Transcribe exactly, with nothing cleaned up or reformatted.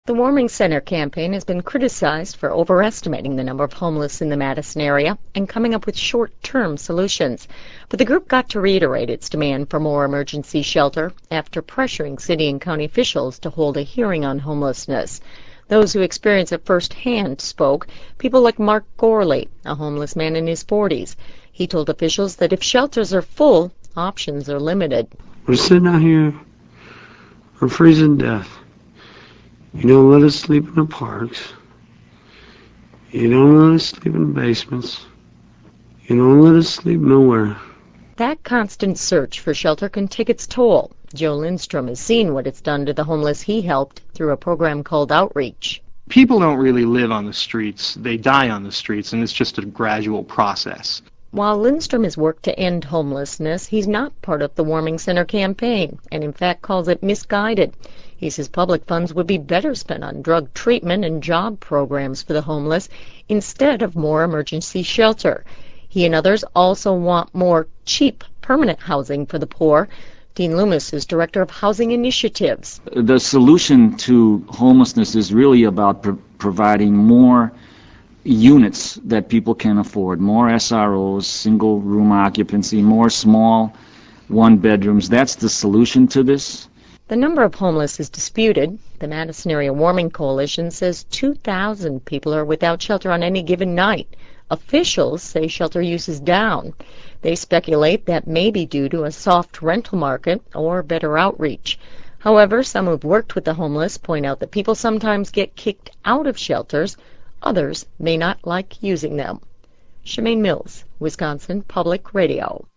The Warming Center campaign has been criticized for overestimating the number of homeless in the Madison area and coming up with short-term solutions. But the group got to reiterate its demand for more emergency shelter after pressuring city and county officials to hold a hearing on homelessness. Those who experienced it firsthand spoke, people like Mark Gorley, a homeless man in his forties. He told officials that if shelters are full, options are limited. We're sitting out here, we're freezing to death. You don't let us sleep in the parks. You don't let us sleep in the basements. You don't let us sleep nowhere. That constant search for shelter can take its toll. Joe Lindstrom has seen what it's done to the homeless he helped through a program called Outreach. People don't really live on the streets. They die on the streets, and it's just a gradual process. While Lindstrom has worked to end homelessness, he's not part of the Warming Center campaign, and in fact calls it misguided. He says public funds would be better spent on drug treatment and job programs for the homeless instead of more emergency shelter. He and others also want more cheap, permanent housing for the poor. Dean Loomis is Director of Housing Initiatives. The solution to homelessness is really about pro- providing more units that people can afford, more S R Os, single room occupancy, more small one bedrooms. That's the solution to this. The number of homeless is disputed. The Madison Area Warming Coalition says two thousand people are without shelter on any given night. Officials say shelter use is down. They speculate that may be due to a soft rental market or better outreach. However, some who've worked with the homeless point out that people sometimes get kicked out of shelters. Others may not like using them. Shemaine Mills, Wisconsin Public Radio.